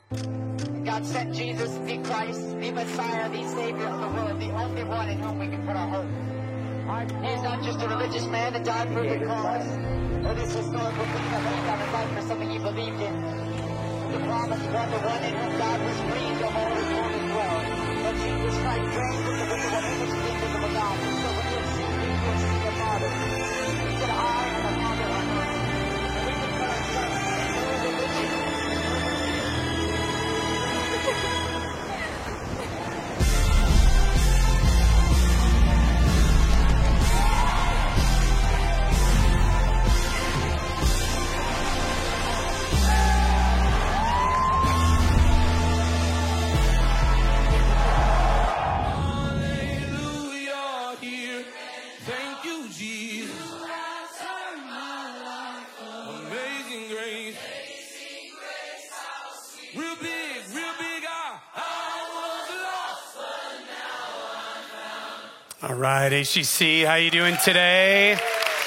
God sent Jesus, the Christ, the Messiah, the Savior of the world, the only one in whom we can put our hope. He is not just a religious man that died for a good cause, or this historical thing that laid down his life for something he believed in. The promise one, the one in whom God was pleased of all his world as well. But Jesus Christ reigns with the wicked one in the kingdom of God. So when you have seen me, you have seen the Father. He said, I am the Father on earth. And we can put ourselves in no religion. All right, HCC, how you doing today?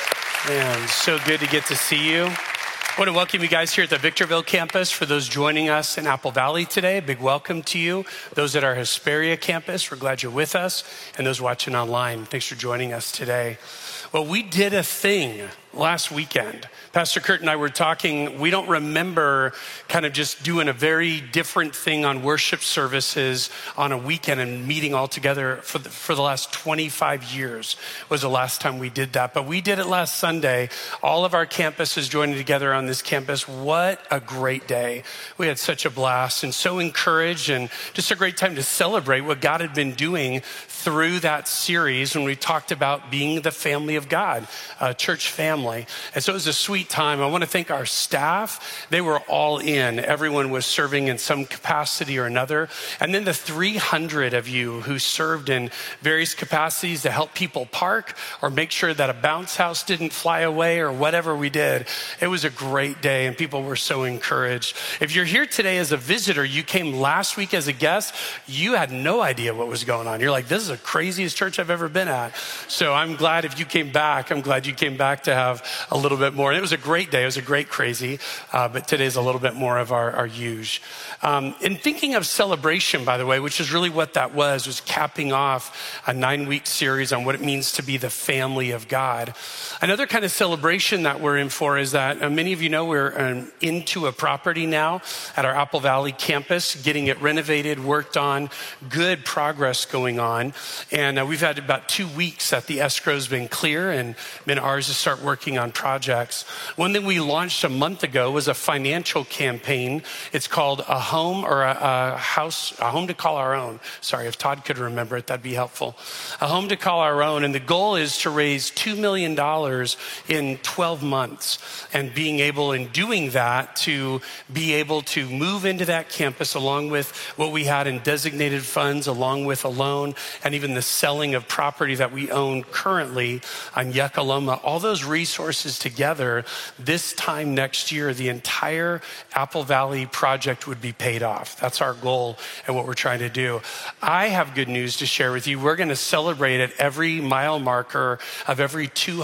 Man, so good to get to see you. I want to welcome you guys here at the Victorville campus. For those joining us in Apple Valley today, a big welcome to you. Those at our Hesperia campus, we're glad you're with us. And those watching online, thanks for joining us today. Well, we did a thing last weekend. Pastor Kurt and I were talking. We don't remember kind of just doing a very different thing on worship services on a weekend and meeting all together for the last 25 years was the last time we did that. But we did it last Sunday. All of our campuses joining together on this campus. What a great day. We had such a blast and so encouraged, and just a great time to celebrate what God had been doing through that series when we talked about being the family of God, church family. And so it was a sweet time. I want to thank our staff. They were all in. Everyone was serving in some capacity or another. And then the 300 of you who served in various capacities to help people park or make sure that a bounce house didn't fly away or whatever we did. It was a great day and people were so encouraged. If you're here today as a visitor, you came last week as a guest, you had no idea what was going on. You're like, this is the craziest church I've ever been at. So I'm glad if you came back, I'm glad you came back to have a little bit more. And it was a great day. It was a great crazy, but today's a little bit more of our huge. In thinking of celebration, by the way, which is really what that was capping off a 9-week series on what it means to be the family of God. Another kind of celebration that we're in for is that many of you know we're into a property now at our Apple Valley campus, getting it renovated, worked on, good progress going on. And we've had about 2 weeks that the escrow's been clear and been ours to start working on projects. One thing we launched a month ago was a financial campaign. It's called A Home or a Home to Call Our Own. Sorry, if Todd could remember it, that'd be helpful. A Home to Call Our Own. And the goal is to raise $2 million in 12 months. And being able, in doing that, to be able to move into that campus along with what we had in designated funds, along with a loan, and even the selling of property that we own currently on Yucca Loma. All those resources together, this time next year, the entire Apple Valley project would be paid off. That's our goal and what we're trying to do. I have good news to share with you. We're going to celebrate at every mile marker of every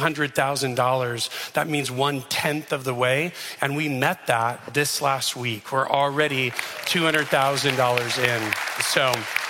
$200,000. That means 1/10 of the way. And we met that this last week. We're already $200,000 in. So,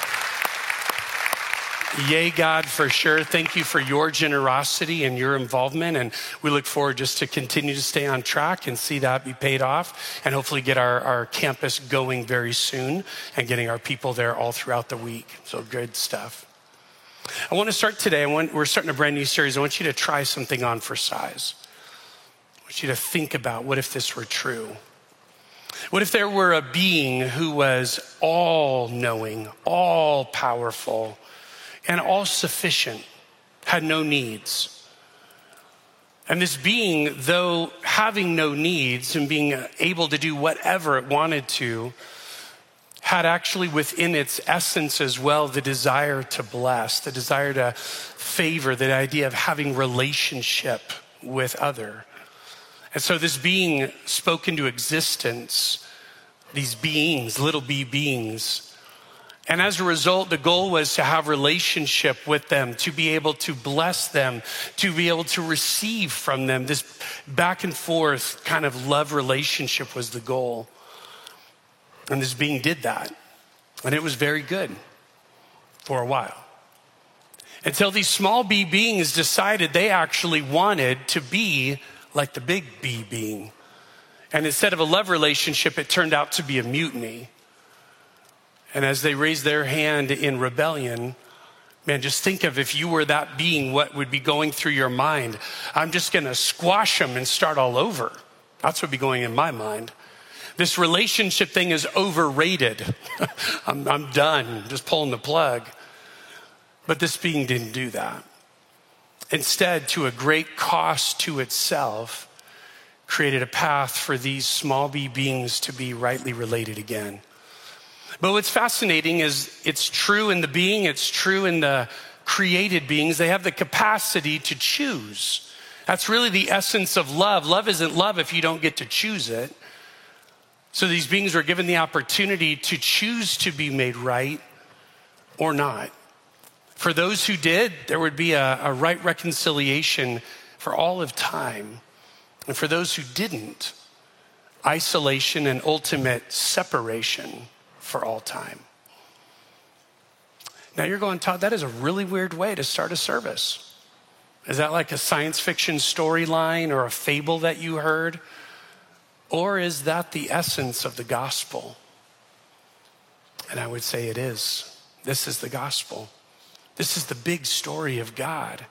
yay, God, for sure. Thank you for your generosity and your involvement. And we look forward just to continue to stay on track and see that be paid off and hopefully get our campus going very soon and getting our people there all throughout the week. So good stuff. I want to start today. We're starting a brand new series. I want you to try something on for size. I want you to think about, what if this were true? What if there were a being who was all-knowing, all-powerful, and all-sufficient, had no needs? And this being, though having no needs and being able to do whatever it wanted to, had actually within its essence as well the desire to bless, the desire to favor, the idea of having relationship with other. And so this being spoke into existence, these beings, little b beings. And as a result, the goal was to have relationship with them, to be able to bless them, to be able to receive from them. This back and forth kind of love relationship was the goal. And this being did that. And it was very good for a while. Until these small b beings decided they actually wanted to be like the big B being. And instead of a love relationship, it turned out to be a mutiny. And as they raised their hand in rebellion, man, just think of if you were that being, what would be going through your mind? I'm just going to squash them and start all over. That's what would be going in my mind. This relationship thing is overrated. I'm done, just pulling the plug. But this being didn't do that. Instead, to a great cost to itself, created a path for these small b beings to be rightly related again. But what's fascinating is it's true in the being, it's true in the created beings. They have the capacity to choose. That's really the essence of love. Love isn't love if you don't get to choose it. So these beings were given the opportunity to choose to be made right or not. For those who did, there would be a right reconciliation for all of time. And for those who didn't, isolation and ultimate separation for all time. Now you're going, Todd, that is a really weird way to start a service. Is that like a science fiction storyline or a fable that you heard? Or is that the essence of the gospel? And I would say it is. This is the gospel. This is the big story of God.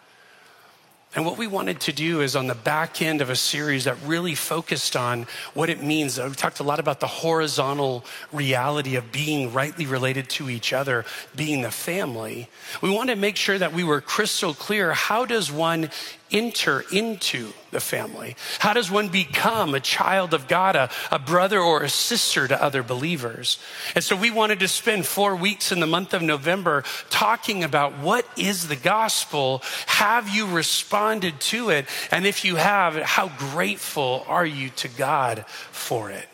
And what we wanted to do is on the back end of a series that really focused on what it means. We talked a lot about the horizontal reality of being rightly related to each other, being the family. We wanted to make sure that we were crystal clear. How does one enter into the family? How does one become a child of God, a brother or a sister to other believers? And so we wanted to spend 4 weeks in the month of November talking about what is the gospel? Have you responded to it? And if you have, how grateful are you to God for it?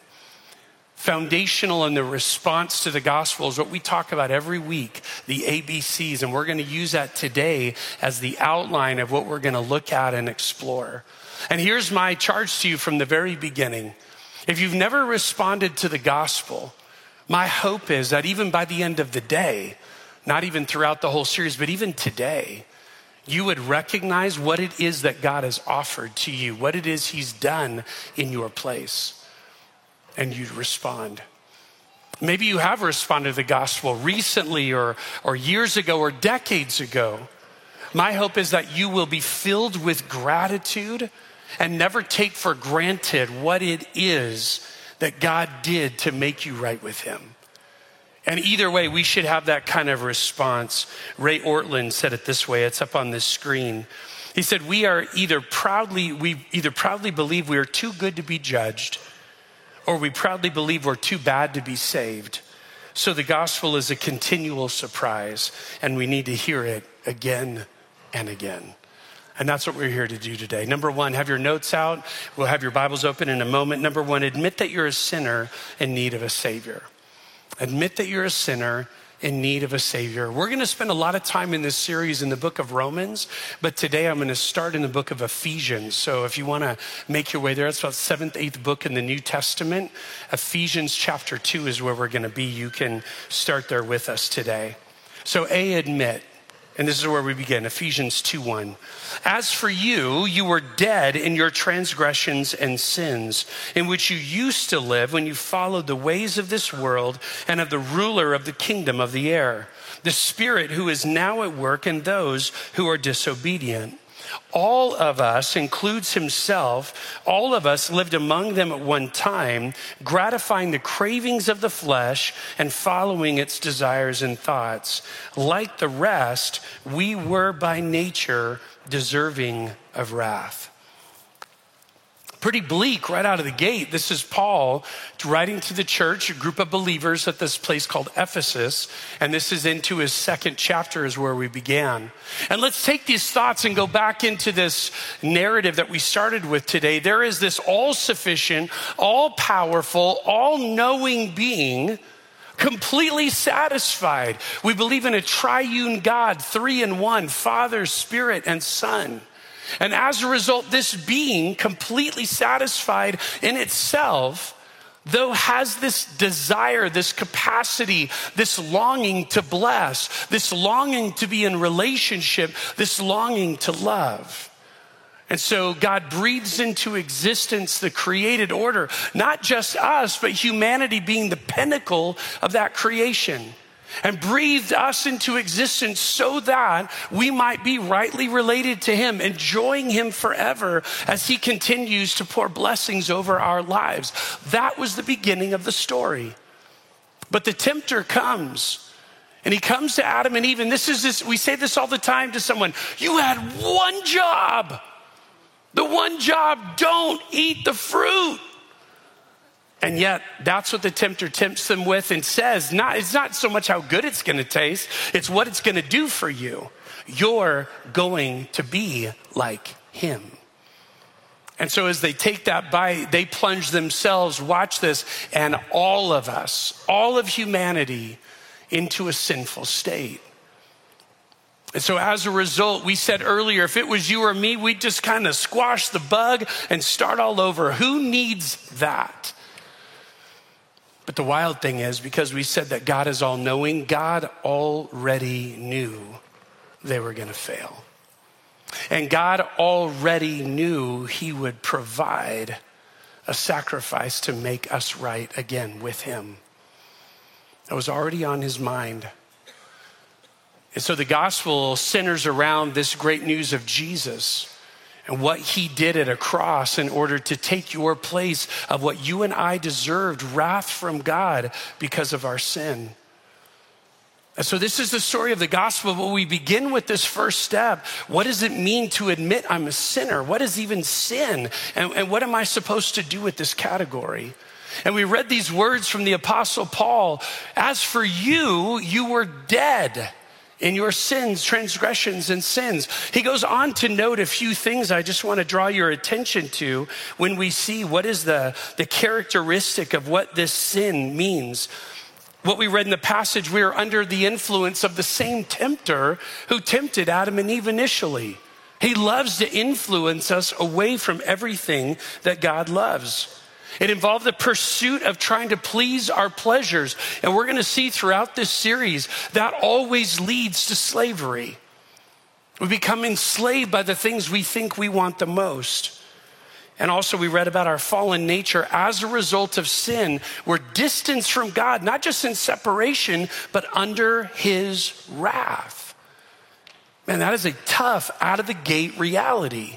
Foundational in the response to the gospel is what we talk about every week, the ABCs, and we're going to use that today as the outline of what we're going to look at and explore. And here's my charge to you from the very beginning. If you've never responded to the gospel, my hope is that even by the end of the day, not even throughout the whole series, but even today, you would recognize what it is that God has offered to you, what it is he's done in your place. And you'd respond. Maybe you have responded to the gospel recently or years ago or decades ago. My hope is that you will be filled with gratitude and never take for granted what it is that God did to make you right with him. And either way, we should have that kind of response. Ray Ortlund said it this way. It's up on this screen. He said, we either proudly believe we are too good to be judged, or we proudly believe we're too bad to be saved. So the gospel is a continual surprise, and we need to hear it again and again. And that's what we're here to do today. Number one, have your notes out. We'll have your Bibles open in a moment. Number one, admit that you're a sinner in need of a Savior. Admit that you're a sinner in need of a Savior. We're going to spend a lot of time in this series in the book of Romans, but today I'm going to start in the book of Ephesians. So if you want to make your way there, it's about 7th, 8th book in the New Testament. Ephesians chapter 2 is where we're going to be. You can start there with us today. So admit. And this is where we begin, Ephesians 2:1. As for you, you were dead in your transgressions and sins, in which you used to live when you followed the ways of this world and of the ruler of the kingdom of the air, the spirit who is now at work in those who are disobedient. All of us, includes himself, all of us lived among them at one time, gratifying the cravings of the flesh and following its desires and thoughts. Like the rest, we were by nature deserving of wrath. Pretty bleak right out of the gate. This is Paul writing to the church, a group of believers at this place called Ephesus. And this is into his 2nd chapter is where we began. And let's take these thoughts and go back into this narrative that we started with today. There is this all-sufficient, all-powerful, all-knowing being, completely satisfied. We believe in a triune God, 3 in 1, Father, Spirit, and Son. And as a result, this being completely satisfied in itself, though, has this desire, this capacity, this longing to bless, this longing to be in relationship, this longing to love. And so God breathes into existence the created order, not just us, but humanity being the pinnacle of that creation, and breathed us into existence so that we might be rightly related to him, enjoying him forever as he continues to pour blessings over our lives. That was the beginning of the story. But the tempter comes, and he comes to Adam and Eve, and we say this all the time to someone: you had one job. The one job, don't eat the fruit. And yet, that's what the tempter tempts them with and says, it's not so much how good it's gonna taste, it's what it's gonna do for you. You're going to be like him. And so as they take that bite, they plunge themselves, watch this, and all of us, all of humanity, into a sinful state. And so as a result, we said earlier, if it was you or me, we'd just kind of squash the bug and start all over. Who needs that? But the wild thing is, because we said that God is all-knowing, God already knew they were going to fail. And God already knew he would provide a sacrifice to make us right again with him. That was already on his mind. And so the gospel centers around this great news of Jesus and what he did at a cross in order to take your place of what you and I deserved, wrath from God because of our sin. And so this is the story of the gospel, but we begin with this first step. What does it mean to admit I'm a sinner? What is even sin? And what am I supposed to do with this category? And we read these words from the Apostle Paul: as for you, you were dead in your sins, transgressions, and sins. He goes on to note a few things I just want to draw your attention to when we see what is the characteristic of what this sin means. What we read in the passage, we are under the influence of the same tempter who tempted Adam and Eve initially. He loves to influence us away from everything that God loves. It involved the pursuit of trying to please our pleasures. And we're going to see throughout this series that always leads to slavery. We become enslaved by the things we think we want the most. And also we read about our fallen nature. As a result of sin, we're distanced from God, not just in separation, but under his wrath. Man, that is a tough, out of the gate reality.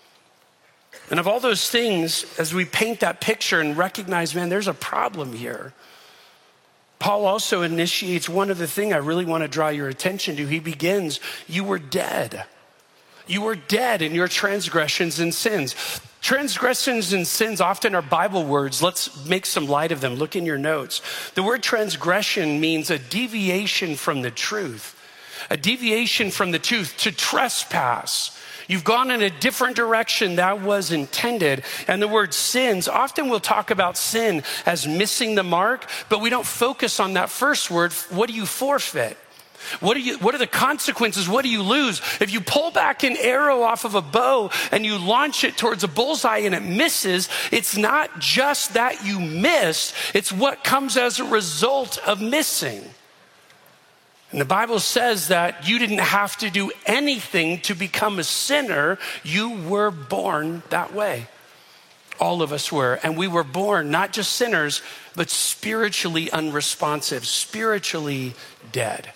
And of all those things, as we paint that picture and recognize, man, there's a problem here, Paul also initiates one other thing I really want to draw your attention to. He begins, you were dead. You were dead in your transgressions and sins. Transgressions and sins often are Bible words. Let's make some light of them. Look in your notes. The word transgression means a deviation from the truth. A deviation from the truth, to trespass. You've gone in a different direction that was intended. And the word sins, often we'll talk about sin as missing the mark, but we don't focus on that first word. What do you forfeit? What are the consequences? What do you lose? If you pull back an arrow off of a bow and you launch it towards a bullseye and it misses, it's not just that you missed, it's what comes as a result of missing. And the Bible says that you didn't have to do anything to become a sinner. You were born that way. All of us were. And we were born not just sinners, but spiritually unresponsive, spiritually dead.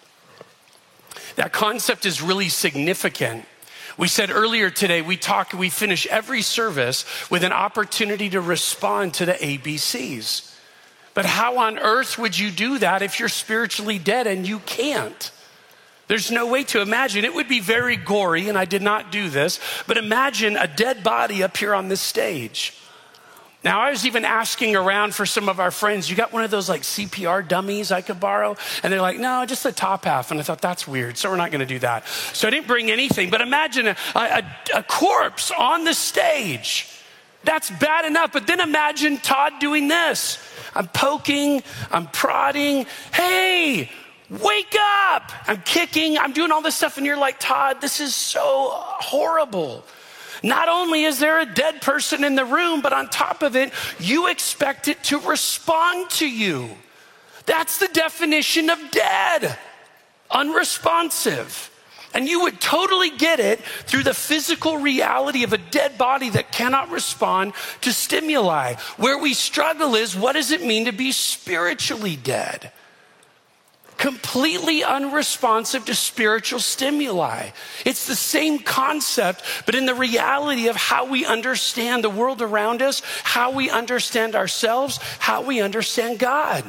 That concept is really significant. We said earlier today, we finish every service with an opportunity to respond to the ABCs. But how on earth would you do that if you're spiritually dead and you can't? There's no way to imagine. It would be very gory, and I did not do this, but imagine a dead body up here on this stage. Now, I was even asking around for some of our friends, you got one of those like CPR dummies I could borrow? And they're like, no, just the top half. And I thought, that's weird, so we're not gonna do that. So I didn't bring anything, but imagine a corpse on the stage. That's bad enough, but then imagine Todd doing this. I'm poking, I'm prodding. Hey, wake up. I'm kicking, I'm doing all this stuff. And you're like, Todd, this is so horrible. Not only is there a dead person in the room, but on top of it, you expect it to respond to you. That's the definition of dead, unresponsive. And you would totally get it through the physical reality of a dead body that cannot respond to stimuli. Where we struggle is, what does it mean to be spiritually dead? Completely unresponsive to spiritual stimuli. It's the same concept, but in the reality of how we understand the world around us, how we understand ourselves, how we understand God.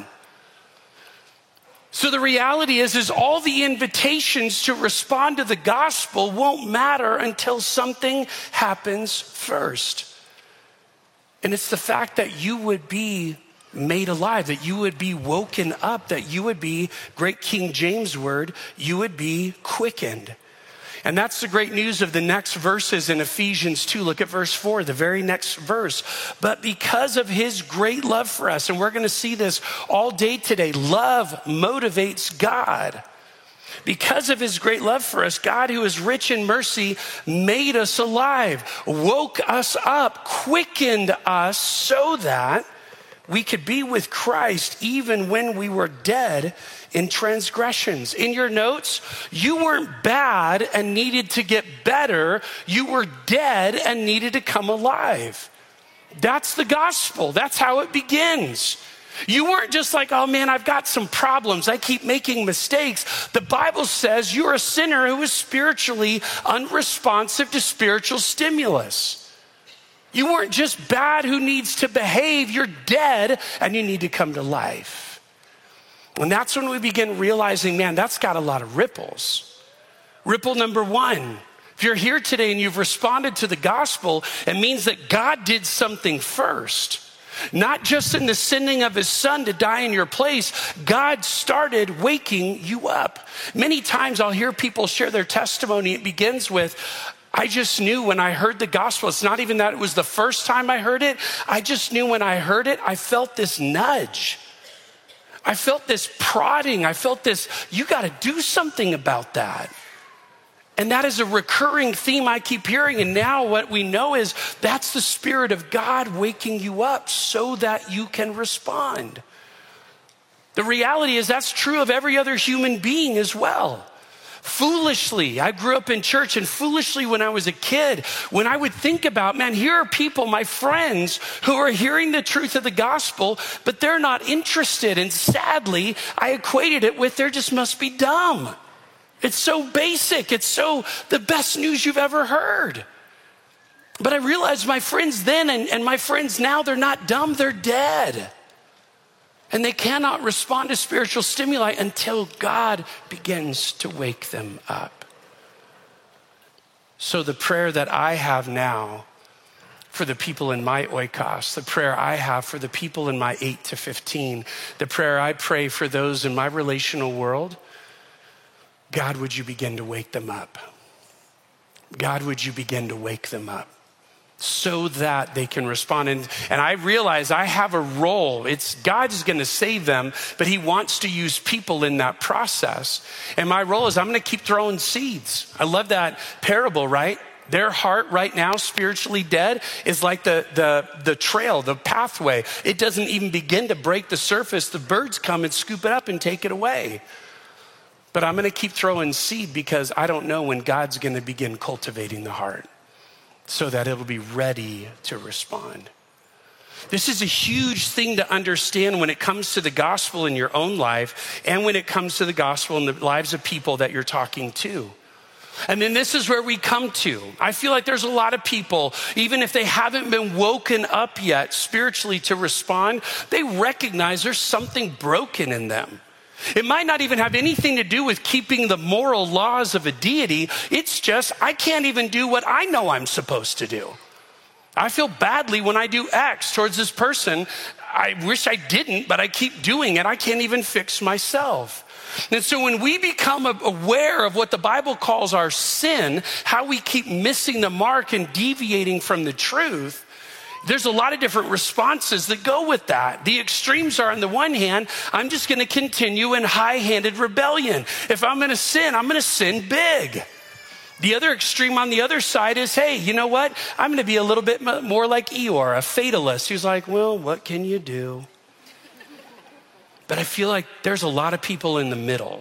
So the reality is all the invitations to respond to the gospel won't matter until something happens first. And it's the fact that you would be made alive, that you would be woken up, that you would be, great King James word, you would be quickened. And that's the great news of the next verses in Ephesians 2. Look at verse 4, the very next verse. But because of his great love for us, and we're going to see this all day today, love motivates God. Because of his great love for us, God, who is rich in mercy, made us alive, woke us up, quickened us so that we could be with Christ even when we were dead in transgressions. In your notes, you weren't bad and needed to get better. You were dead and needed to come alive. That's the gospel. That's how it begins. You weren't just like, oh man, I've got some problems. I keep making mistakes. The Bible says you're a sinner who is spiritually unresponsive to spiritual stimulus. You weren't just bad who needs to behave. You're dead and you need to come to life. And that's when we begin realizing, man, that's got a lot of ripples. Ripple number one, if you're here today and you've responded to the gospel, it means that God did something first. Not just in the sending of his son to die in your place, God started waking you up. Many times I'll hear people share their testimony. It begins with, I just knew when I heard the gospel. It's not even that it was the first time I heard it. I just knew when I heard it, I felt this nudge. I felt this prodding. I felt this, you got to do something about that. And that is a recurring theme I keep hearing. And now what we know is that's the Spirit of God waking you up so that you can respond. The reality is that's true of every other human being as well. Foolishly, I grew up in church, and foolishly when I was a kid, when I would think about, man, here are people, my friends, who are hearing the truth of the gospel, but they're not interested. And sadly, I equated it with they just must be dumb. It's so basic. It's so the best news you've ever heard. But I realized my friends then and my friends now, they're not dumb, they're dead. And they cannot respond to spiritual stimuli until God begins to wake them up. So the prayer that I have now for the people in my oikos, the prayer I have for the people in my 8 to 15, the prayer I pray for those in my relational world, God, would you begin to wake them up? God, would you begin to wake them up so that they can respond? And I realize I have a role. It's God's going to save them, but he wants to use people in that process. And my role is I'm going to keep throwing seeds. I love that parable, right? Their heart right now, spiritually dead, is like the trail, the pathway. It doesn't even begin to break the surface. The birds come and scoop it up and take it away. But I'm going to keep throwing seed because I don't know when God's going to begin cultivating the heart so that it'll be ready to respond. This is a huge thing to understand when it comes to the gospel in your own life and when it comes to the gospel in the lives of people that you're talking to. And then this is where we come to. I feel like there's a lot of people, even if they haven't been woken up yet spiritually to respond, they recognize there's something broken in them. It might not even have anything to do with keeping the moral laws of a deity. It's just, I can't even do what I know I'm supposed to do. I feel badly when I do X towards this person. I wish I didn't, but I keep doing it. I can't even fix myself. And so when we become aware of what the Bible calls our sin, how we keep missing the mark and deviating from the truth, there's a lot of different responses that go with that. The extremes are, on the one hand, I'm just going to continue in high-handed rebellion. If I'm going to sin big. The other extreme on the other side is, hey, you know what? I'm going to be a little bit more like Eeyore, a fatalist who's like, well, what can you do? But I feel like there's a lot of people in the middle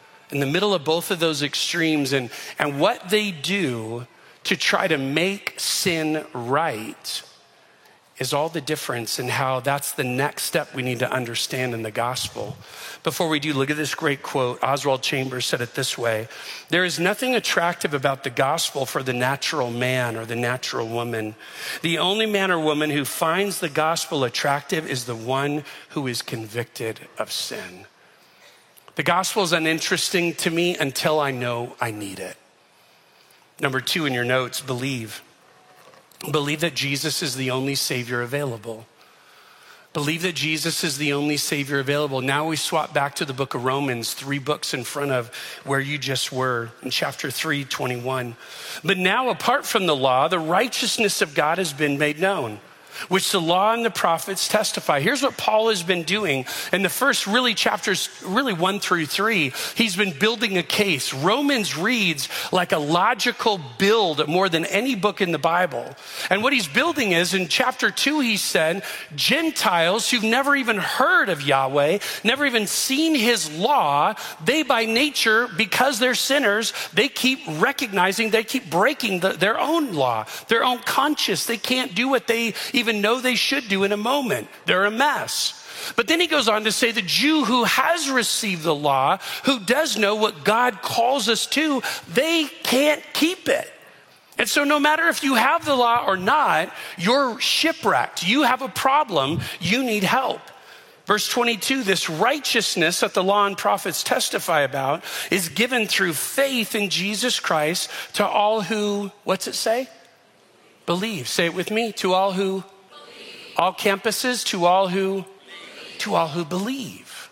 of both of those extremes, and what they do to try to make sin right is all the difference in how that's the next step we need to understand in the gospel. Before we do, look at this great quote. Oswald Chambers said it this way: there is nothing attractive about the gospel for the natural man or the natural woman. The only man or woman who finds the gospel attractive is the one who is convicted of sin. The gospel is uninteresting to me until I know I need it. Number 2 in your notes, believe. Believe that Jesus is the only Savior available. Believe that Jesus is the only Savior available. Now we swap back to the book of Romans, 3 books in front of where you just were in chapter 3:21. But now, apart from the law, the righteousness of God has been made known, which the law and the prophets testify. Here's what Paul has been doing in the first chapters 1 through 3. He's been building a case. Romans reads like a logical build more than any book in the Bible. And what he's building is, in chapter 2, he said, Gentiles who've never even heard of Yahweh, never even seen his law, they by nature, because they're sinners, they keep recognizing, they keep breaking their own law, their own conscience. They can't do what they even know they should do in a moment. They're a mess. But then he goes on to say the Jew who has received the law, who does know what God calls us to, they can't keep it. And so no matter if you have the law or not, you're shipwrecked. You have a problem. You need help. Verse 22, this righteousness that the law and prophets testify about is given through faith in Jesus Christ to all who, what's it say? Believe. Say it with me. To all who? Believe. All campuses, to all who? Believe. To all who believe.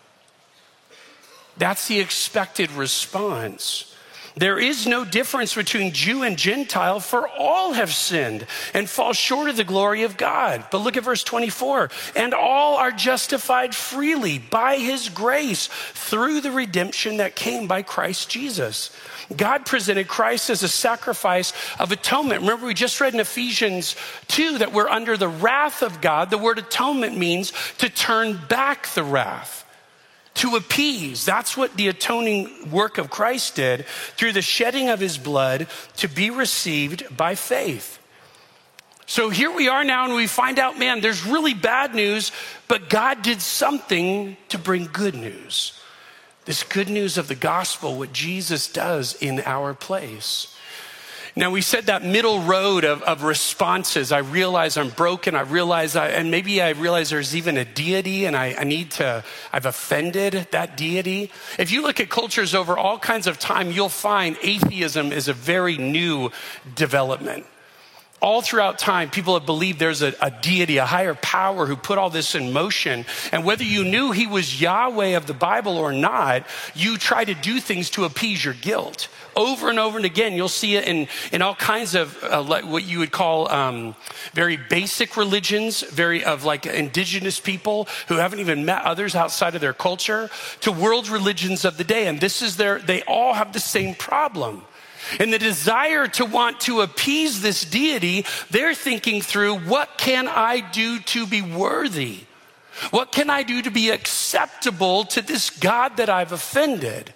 That's the expected response. There is no difference between Jew and Gentile, for all have sinned and fall short of the glory of God. But look at verse 24. And all are justified freely by his grace through the redemption that came by Christ Jesus. God presented Christ as a sacrifice of atonement. Remember, we just read in Ephesians 2 that we're under the wrath of God. The word atonement means to turn back the wrath, to appease. That's what the atoning work of Christ did through the shedding of his blood, to be received by faith. So here we are now, and we find out, man, there's really bad news, but God did something to bring good news. This good news of the gospel, what Jesus does in our place. Now, we said that middle road of responses. I realize I'm broken. I realize there's even a deity, and I've offended that deity. If you look at cultures over all kinds of time, you'll find atheism is a very new development. All throughout time, people have believed there's a deity, a higher power who put all this in motion. And whether you knew he was Yahweh of the Bible or not, you try to do things to appease your guilt. Over and over and again, you'll see it in all kinds of what you would call very basic religions, like indigenous people who haven't even met others outside of their culture, to world religions of the day. And they all have the same problem. And the desire to want to appease this deity, they're thinking through, what can I do to be worthy? What can I do to be acceptable to this God that I've offended?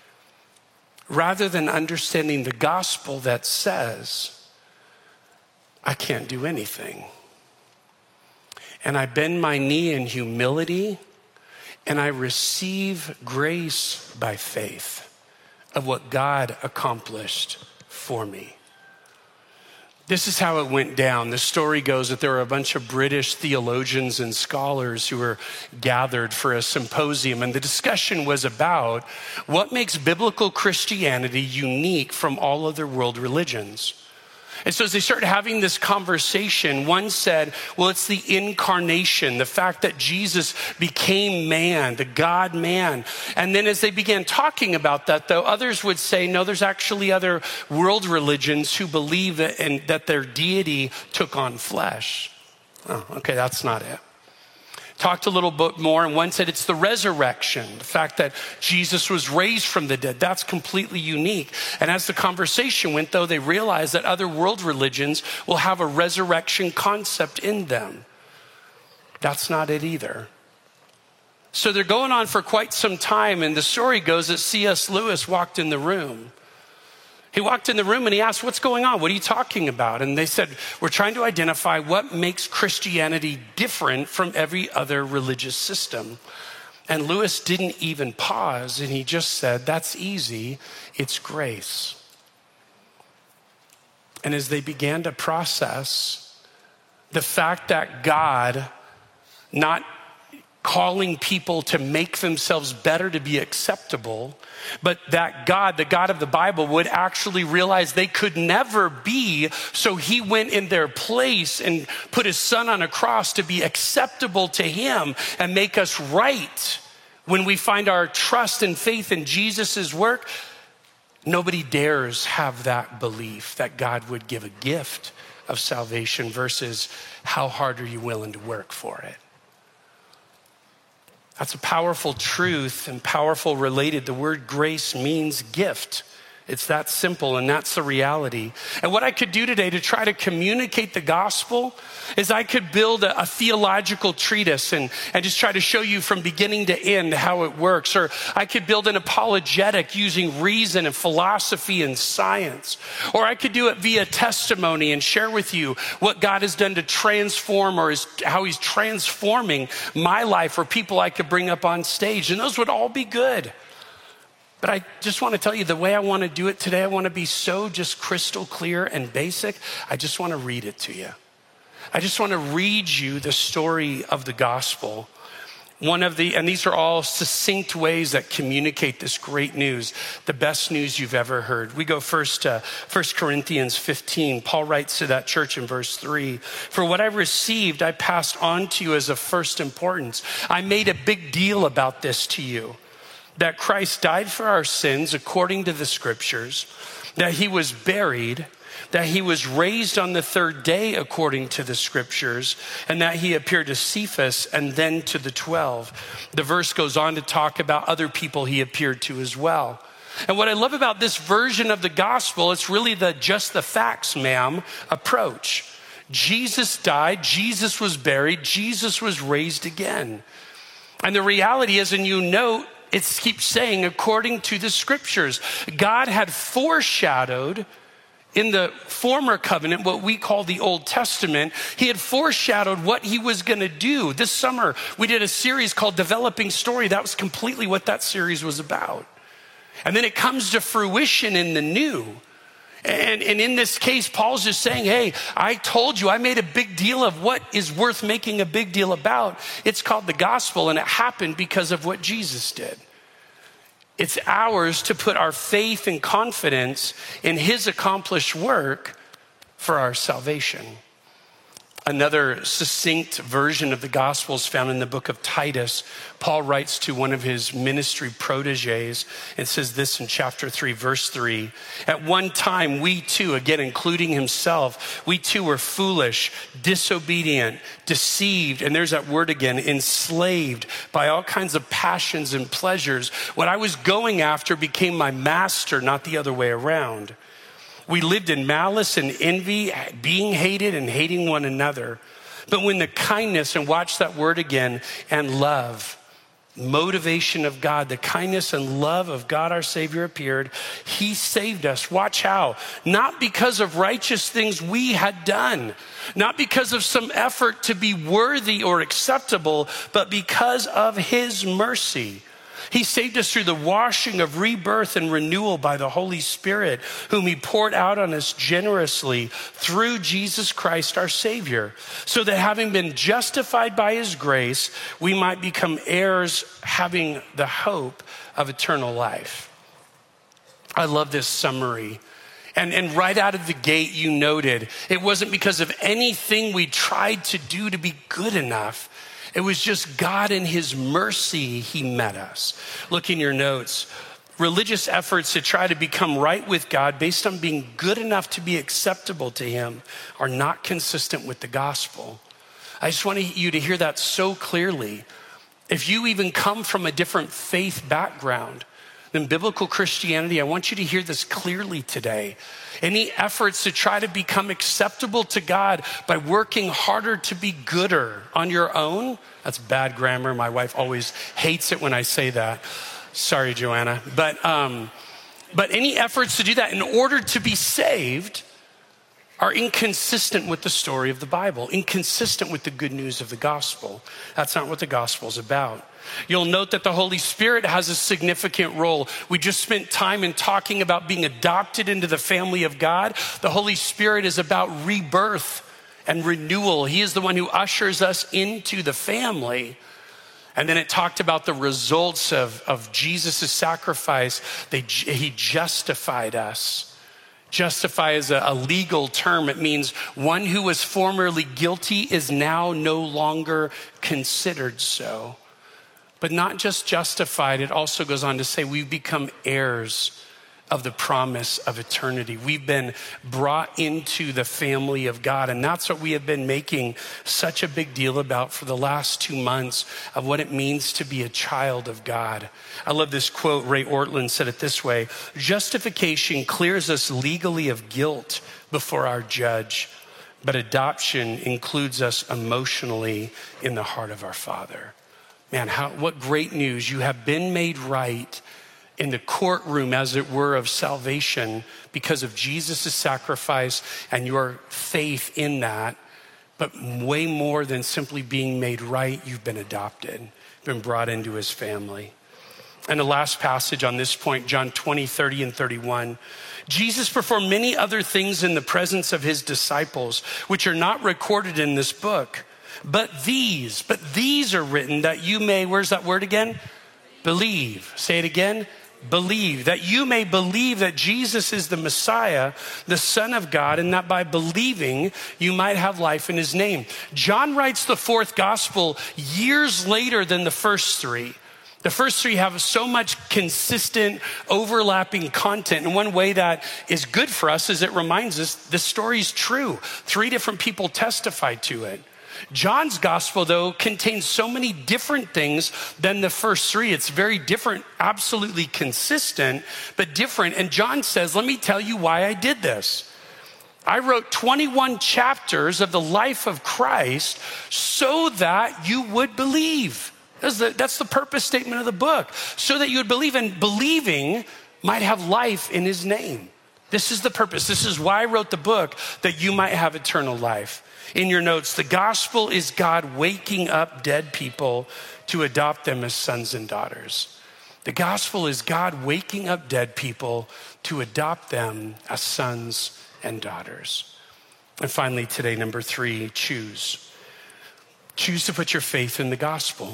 Rather than understanding the gospel that says, I can't do anything. And I bend my knee in humility, and I receive grace by faith of what God accomplished for me. This is how it went down. The story goes that there were a bunch of British theologians and scholars who were gathered for a symposium, and the discussion was about what makes biblical Christianity unique from all other world religions. And so as they started having this conversation, one said, well, it's the incarnation, the fact that Jesus became man, the God man. And then as they began talking about that, though, others would say, no, there's actually other world religions who believe that their deity took on flesh. Oh, okay, that's not it. talked a little bit more, and one said it's the resurrection, the fact that Jesus was raised from the dead. That's completely unique. And as the conversation went, though, they realized that other world religions will have a resurrection concept in them. That's not it either. So they're going on for quite some time, and the story goes that C.S. Lewis walked in the room. He walked in the room and he asked, what's going on? What are you talking about? And they said, we're trying to identify what makes Christianity different from every other religious system. And Lewis didn't even pause, and he just said, that's easy, it's grace. And as they began to process the fact that God, not calling people to make themselves better to be acceptable, but that God, the God of the Bible, would actually realize they could never be, so he went in their place and put his son on a cross to be acceptable to him and make us right. When we find our trust and faith in Jesus' work, nobody dares have that belief that God would give a gift of salvation versus how hard are you willing to work for it. That's a powerful truth and powerful related. The word grace means gift. It's that simple, and that's the reality. And what I could do today to try to communicate the gospel is I could build a theological treatise and just try to show you from beginning to end how it works. Or I could build an apologetic using reason and philosophy and science. Or I could do it via testimony and share with you what God has done to transform, or how he's transforming my life, or people I could bring up on stage. And those would all be good. But I just want to tell you, the way I want to do it today, I want to be so just crystal clear and basic. I just want to read it to you. I just want to read you the story of the gospel. And these are all succinct ways that communicate this great news, the best news you've ever heard. We go first to 1 Corinthians 15. Paul writes to that church in verse 3, "For what I received, I passed on to you as of first importance. I made a big deal about this to you, that Christ died for our sins according to the scriptures, that he was buried, that he was raised on the third day according to the scriptures, and that he appeared to Cephas and then to the 12. The verse goes on to talk about other people he appeared to as well. And what I love about this version of the gospel, it's really the just the facts, ma'am, approach. Jesus died, Jesus was buried, Jesus was raised again. And the reality is, and you note, it keeps saying, according to the scriptures. God had foreshadowed in the former covenant, what we call the Old Testament, he had foreshadowed what he was going to do. This summer, we did a series called Developing Story. That was completely what that series was about. And then it comes to fruition in the new. And in this case, Paul's just saying, hey, I told you, I made a big deal of what is worth making a big deal about. It's called the gospel, and it happened because of what Jesus did. It's ours to put our faith and confidence in his accomplished work for our salvation. Another succinct version of the gospel is found in the book of Titus. Paul writes to one of his ministry proteges and says this in chapter 3, verse 3. At one time, we too, again, including himself, we too were foolish, disobedient, deceived, and there's that word again, enslaved by all kinds of passions and pleasures. What I was going after became my master, not the other way around. We lived in malice and envy, being hated and hating one another. But when the kindness, and watch that word again, and love, motivation of God, the kindness and love of God our Savior appeared, he saved us. Watch how. Not because of righteous things we had done, not because of some effort to be worthy or acceptable, but because of his mercy. He saved us through the washing of rebirth and renewal by the Holy Spirit, whom he poured out on us generously through Jesus Christ our Savior, so that having been justified by his grace, we might become heirs, having the hope of eternal life. I love this summary. And right out of the gate, you noted, it wasn't because of anything we tried to do to be good enough. It was just God in his mercy, he met us. Look in your notes. Religious efforts to try to become right with God based on being good enough to be acceptable to him are not consistent with the gospel. I just want you to hear that so clearly. If you even come from a different faith background than biblical Christianity, I want you to hear this clearly today. Any efforts to try to become acceptable to God by working harder to be gooder on your own, that's bad grammar. My wife always hates it when I say that. Sorry, Joanna. But any efforts to do that in order to be saved are inconsistent with the story of the Bible, inconsistent with the good news of the gospel. That's not what the gospel is about. You'll note that the Holy Spirit has a significant role. We just spent time in talking about being adopted into the family of God. The Holy Spirit is about rebirth and renewal. He is the one who ushers us into the family. And then it talked about the results of Jesus' sacrifice. He justified us. Justify is a legal term. It means one who was formerly guilty is now no longer considered so. But not just justified, it also goes on to say we've become heirs of the promise of eternity. We've been brought into the family of God, and that's what we have been making such a big deal about for the last 2 months of what it means to be a child of God. I love this quote. Ray Ortlund said it this way: justification clears us legally of guilt before our judge, but adoption includes us emotionally in the heart of our Father. Man, what great news. You have been made right in the courtroom, as it were, of salvation because of Jesus' sacrifice and your faith in that. But way more than simply being made right, you've been adopted, been brought into his family. And the last passage on this point, John 20, 30 and 31. Jesus performed many other things in the presence of his disciples, which are not recorded in this book. But these are written that you may, where's that word again? Believe. Say it again. Believe, that you may believe that Jesus is the Messiah, the Son of God, and that by believing you might have life in his name. John writes the fourth gospel years later than the first three. The first three have so much consistent, overlapping content. And one way that is good for us is it reminds us the story is true. 3 different people testified to it. John's gospel, though, contains so many different things than the first 3. It's very different, absolutely consistent, but different. And John says, let me tell you why I did this. I wrote 21 chapters of the life of Christ so that you would believe. That's the purpose statement of the book. So that you would believe, and believing might have life in his name. This is the purpose. This is why I wrote the book, that you might have eternal life. In your notes, the gospel is God waking up dead people to adopt them as sons and daughters. The gospel is God waking up dead people to adopt them as sons and daughters. And finally today, number 3, choose. Choose to put your faith in the gospel.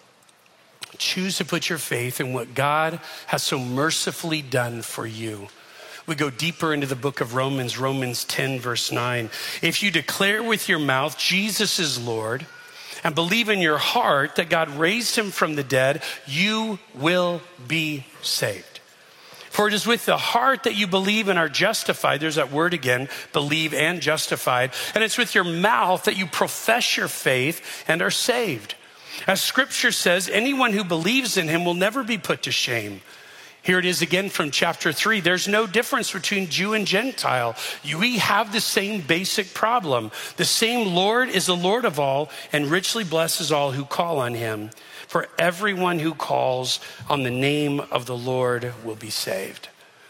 Choose to put your faith in what God has so mercifully done for you. We go deeper into the book of Romans, Romans 10, verse 9. If you declare with your mouth Jesus is Lord and believe in your heart that God raised him from the dead, you will be saved. For it is with the heart that you believe and are justified. There's that word again, believe and justified. And it's with your mouth that you profess your faith and are saved. As scripture says, anyone who believes in him will never be put to shame. Here it is again from chapter 3. There's no difference between Jew and Gentile. We have the same basic problem. The same Lord is the Lord of all and richly blesses all who call on him. For everyone who calls on the name of the Lord will be saved.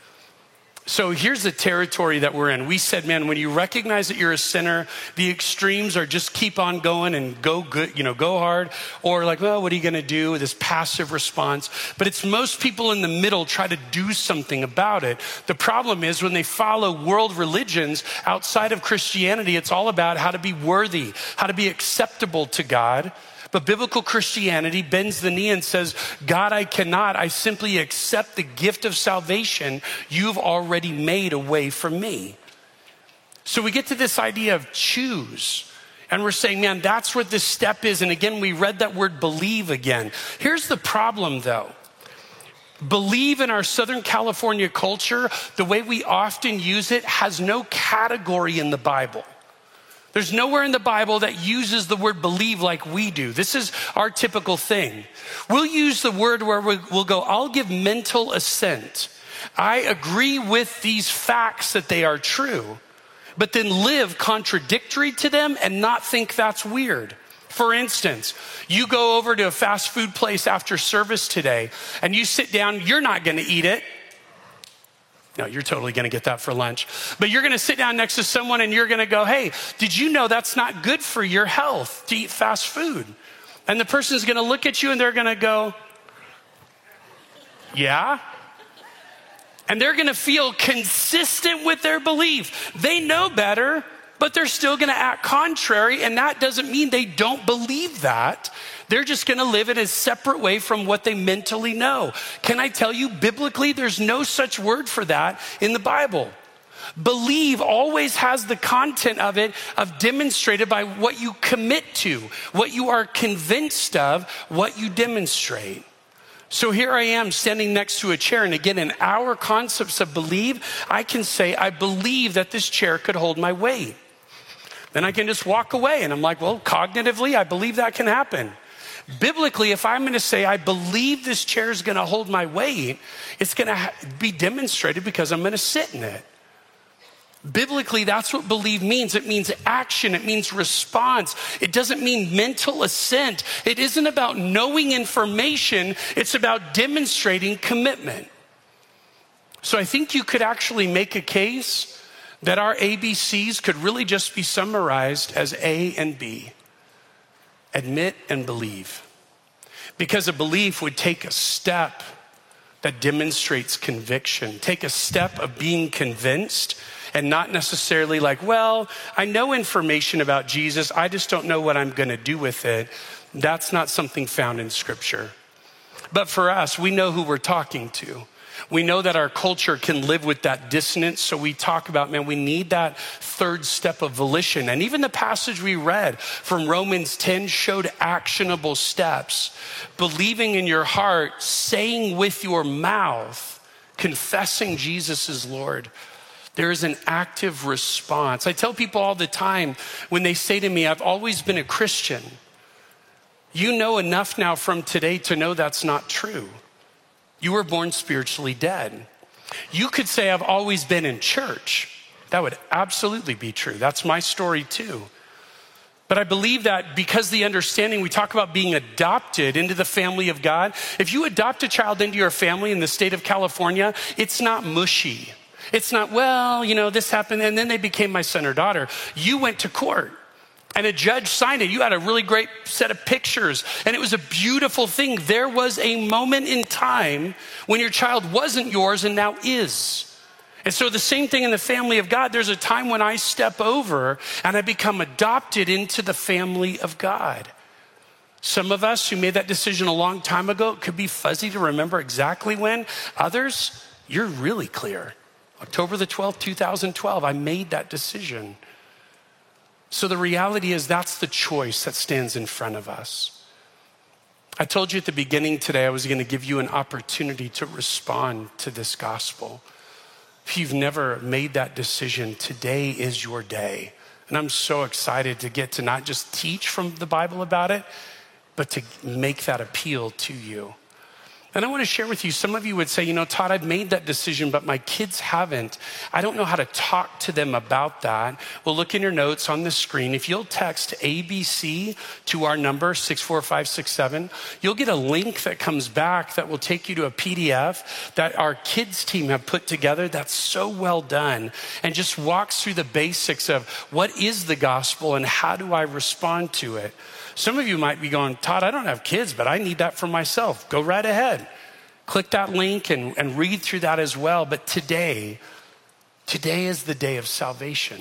So here's the territory that we're in. We said, man, when you recognize that you're a sinner, the extremes are just keep on going and go good, go hard, or like, well, what are you going to do? This passive response. But it's most people in the middle try to do something about it. The problem is when they follow world religions outside of Christianity, it's all about how to be worthy, how to be acceptable to God. But biblical Christianity bends the knee and says, God, I cannot. I simply accept the gift of salvation you've already made a way for me. So we get to this idea of choose. And we're saying, man, that's what this step is. And again, we read that word believe again. Here's the problem, though. Believe in our Southern California culture, the way we often use it, has no category in the Bible. There's nowhere in the Bible that uses the word believe like we do. This is our typical thing. We'll use the word where we'll go, I'll give mental assent. I agree with these facts that they are true, but then live contradictory to them and not think that's weird. For instance, you go over to a fast food place after service today and you sit down, you're not going to eat it. No, you're totally going to get that for lunch. But you're going to sit down next to someone and you're going to go, hey, did you know that's not good for your health to eat fast food? And the person's going to look at you and they're going to go, yeah. And they're going to feel consistent with their belief. They know better, but they're still going to act contrary. And that doesn't mean they don't believe that. They're just going to live in a separate way from what they mentally know. Can I tell you, biblically, there's no such word for that in the Bible. Believe always has the content of it of demonstrated by what you commit to, what you are convinced of, what you demonstrate. So here I am standing next to a chair. And again, in our concepts of believe, I can say, I believe that this chair could hold my weight. Then I can just walk away. And I'm like, well, cognitively, I believe that can happen. Biblically, if I'm going to say, I believe this chair is going to hold my weight, it's going to be demonstrated because I'm going to sit in it. Biblically, that's what believe means. It means action. It means response. It doesn't mean mental assent. It isn't about knowing information. It's about demonstrating commitment. So I think you could actually make a case that our ABCs could really just be summarized as A and B. Admit and believe. Because a belief would take a step that demonstrates conviction, take a step of being convinced and not necessarily like, well, I know information about Jesus, I just don't know what I'm going to do with it. That's not something found in Scripture. But for us, we know who we're talking to. We know that our culture can live with that dissonance. So we talk about, man, we need that third step of volition. And even the passage we read from Romans 10 showed actionable steps. Believing in your heart, saying with your mouth, confessing Jesus is Lord. There is an active response. I tell people all the time when they say to me, I've always been a Christian. You know enough now from today to know that's not true. You were born spiritually dead. You could say, I've always been in church. That would absolutely be true. That's my story too. But I believe that because the understanding, we talk about being adopted into the family of God. If you adopt a child into your family in the state of California, it's not mushy. It's not, well, this happened and then they became my son or daughter. You went to court. And a judge signed it. You had a really great set of pictures. And it was a beautiful thing. There was a moment in time when your child wasn't yours and now is. And so the same thing in the family of God. There's a time when I step over and I become adopted into the family of God. Some of us who made that decision a long time ago, it could be fuzzy to remember exactly when. Others, you're really clear. October the 12th, 2012, I made that decision. So the reality is that's the choice that stands in front of us. I told you at the beginning today I was going to give you an opportunity to respond to this gospel. If you've never made that decision, today is your day. And I'm so excited to get to not just teach from the Bible about it, but to make that appeal to you. And I want to share with you, some of you would say, Todd, I've made that decision, but my kids haven't. I don't know how to talk to them about that. Well, look in your notes on the screen. If you'll text ABC to our number, 64567, you'll get a link that comes back that will take you to a PDF that our kids team have put together that's so well done and just walks through the basics of what is the gospel and how do I respond to it. Some of you might be going, Todd, I don't have kids, but I need that for myself. Go right ahead. Click that link and read through that as well. But today is the day of salvation.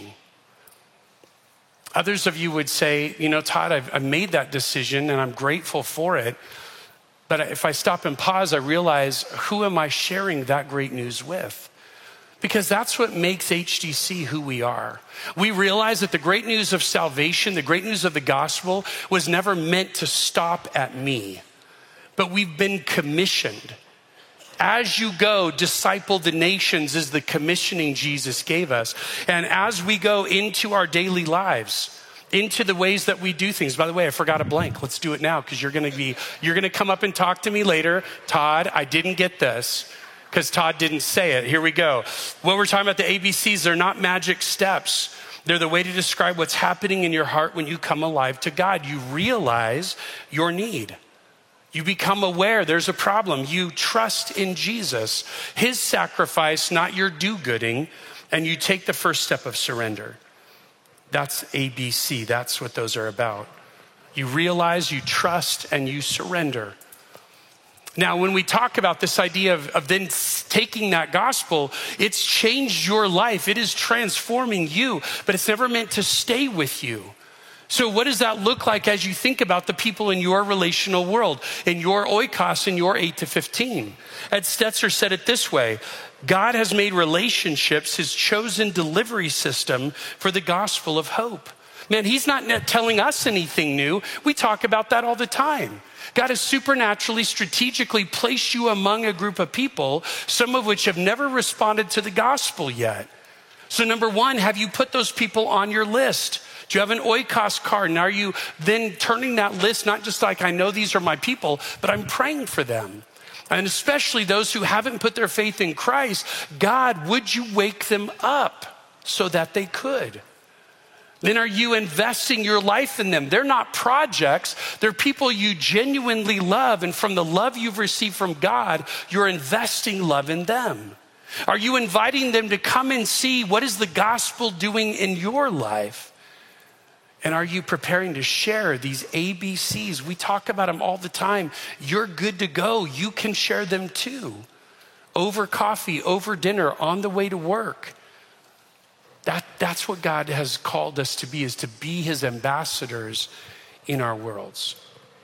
Others of you would say, Todd, I've made that decision and I'm grateful for it. But if I stop and pause, I realize, who am I sharing that great news with? Because that's what makes HDC who we are. We realize that the great news of salvation, the great news of the gospel was never meant to stop at me, but we've been commissioned. As you go, disciple the nations is the commissioning Jesus gave us. And as we go into our daily lives, into the ways that we do things. By the way, I forgot a blank. Let's do it now because you're going to come up and talk to me later. Todd, I didn't get this because Todd didn't say it. Here we go. What we're talking about, the ABCs, they're not magic steps. They're the way to describe what's happening in your heart when you come alive to God. You realize your need. You become aware there's a problem. You trust in Jesus, his sacrifice, not your do-gooding, and you take the first step of surrender. That's ABC. That's what those are about. You realize, you trust, and you surrender. Now, when we talk about this idea of then taking that gospel, it's changed your life. It is transforming you, but it's never meant to stay with you. So what does that look like as you think about the people in your relational world, in your oikos, in your 8 to 15? Ed Stetzer said it this way: God has made relationships his chosen delivery system for the gospel of hope. Man, he's not telling us anything new. We talk about that all the time. God has supernaturally, strategically placed you among a group of people, some of which have never responded to the gospel yet. So number one, have you put those people on your list? Do you have an oikos card? And are you then turning that list, not just like, I know these are my people, but I'm praying for them. And especially those who haven't put their faith in Christ, God, would you wake them up so that they could? Then are you investing your life in them? They're not projects. They're people you genuinely love. And from the love you've received from God, you're investing love in them. Are you inviting them to come and see what is the gospel doing in your life? And are you preparing to share these ABCs? We talk about them all the time. You're good to go. You can share them too. Over coffee, over dinner, on the way to work. That's what God has called us to be, is to be his ambassadors in our worlds.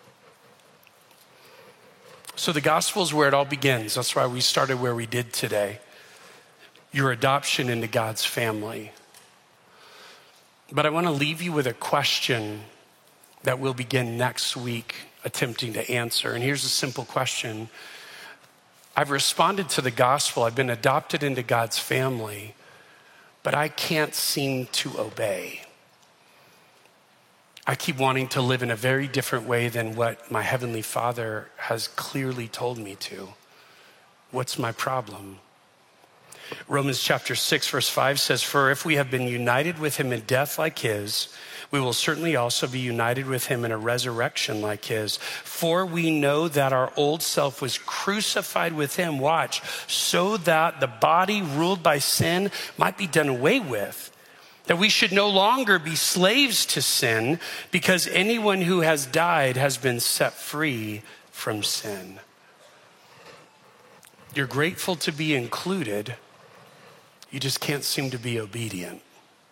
So the gospel is where it all begins. That's why we started where we did today. Your adoption into God's family. But I want to leave you with a question that we'll begin next week attempting to answer. And here's a simple question. I've responded to the gospel. I've been adopted into God's family, but I can't seem to obey. I keep wanting to live in a very different way than what my Heavenly Father has clearly told me to. What's my problem? Romans chapter 6, verse 5 says, "For if we have been united with him in death like his, we will certainly also be united with him in a resurrection like his. For we know that our old self was crucified with him," watch, "so that the body ruled by sin might be done away with, that we should no longer be slaves to sin, because anyone who has died has been set free from sin." You're grateful to be included. You just can't seem to be obedient.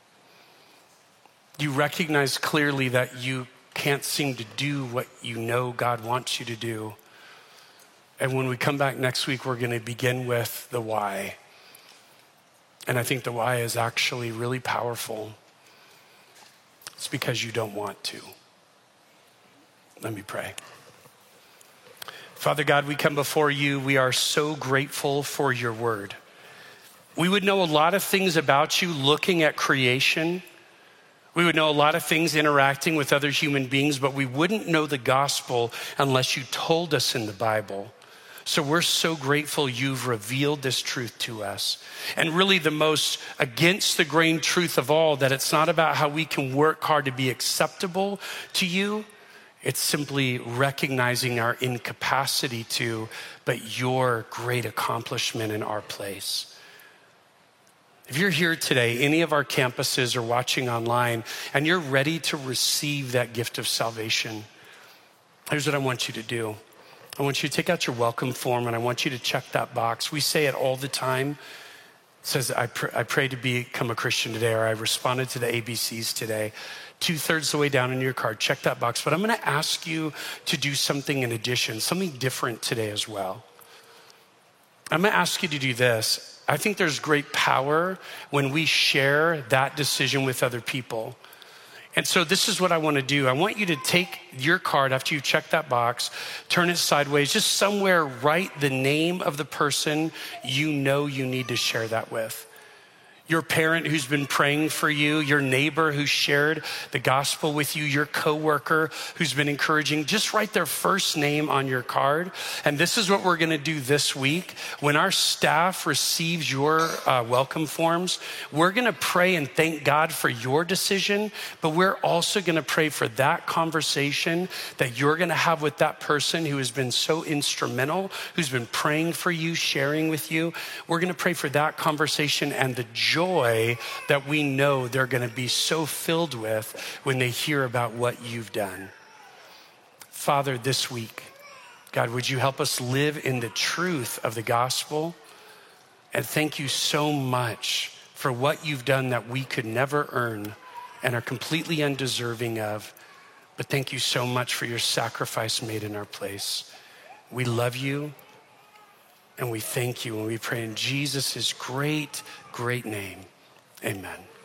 You recognize clearly that you can't seem to do what you know God wants you to do. And when we come back next week, we're going to begin with the why. And I think the why is actually really powerful. It's because you don't want to. Let me pray. Father God, we come before you. We are so grateful for your word. We would know a lot of things about you looking at creation. We would know a lot of things interacting with other human beings, but we wouldn't know the gospel unless you told us in the Bible. So we're so grateful you've revealed this truth to us. And really the most against the grain truth of all, that it's not about how we can work hard to be acceptable to you. It's simply recognizing our incapacity to, but your great accomplishment in our place. If you're here today, any of our campuses or watching online, and you're ready to receive that gift of salvation, here's what I want you to do. I want you to take out your welcome form, and I want you to check that box. We say it all the time. It says, I pray to become a Christian today, or I responded to the ABCs today. 2/3 the way down in your card, check that box. But I'm going to ask you to do something in addition, something different today as well. I'm going to ask you to do this. I think there's great power when we share that decision with other people. And so this is what I want to do. I want you to take your card after you check that box, turn it sideways, just somewhere write the name of the person you know you need to share that with. your parent who's been praying for you, your neighbor who shared the gospel with you, your coworker who's been encouraging, just write their first name on your card. And this is what we're gonna do this week. When our staff receives your welcome forms, we're gonna pray and thank God for your decision, but we're also gonna pray for that conversation that you're gonna have with that person who has been so instrumental, who's been praying for you, sharing with you. We're gonna pray for that conversation and the joy that we know they're going to be so filled with when they hear about what you've done. Father, this week, God, would you help us live in the truth of the gospel? And thank you so much for what you've done that we could never earn and are completely undeserving of. But thank you so much for your sacrifice made in our place. We love you. And we thank you and we pray in Jesus' great, great name. Amen.